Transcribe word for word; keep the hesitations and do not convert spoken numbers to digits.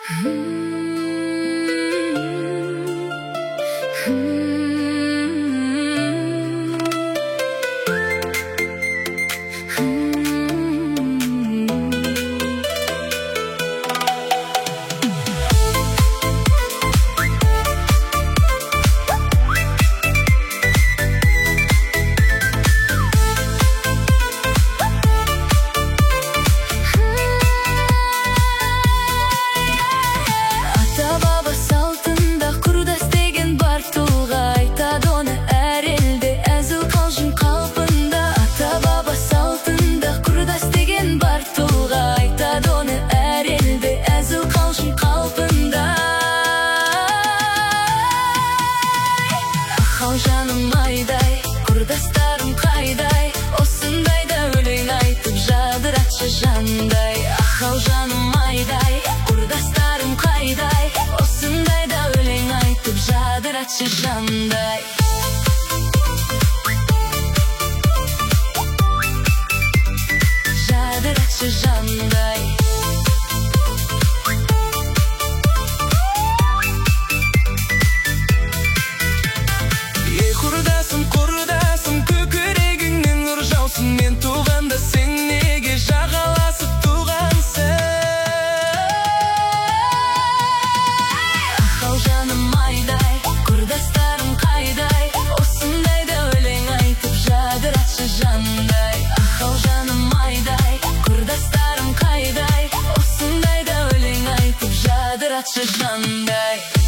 Жаным айдай, құрдастарым қайдай, осындайда өлең айтып жадыратшы жандай. Ахау жаным айдай, құрдастарым қайдай, осындайда өлең айтып жадыратшы жандай. Жадыратшы жандай. Құрдасым, құрдасым, көкірегіңнен нұр жаусын, мен туғанда сен неге жағаласып туғансың? Ахау жаным айдай, құрдастарым қайдай, осындайда өлең айтып жадыратшы жандай. Ахау жаным айдай, құрдастарым қайдай, осындайда өлең айтып жадыратшы жандай.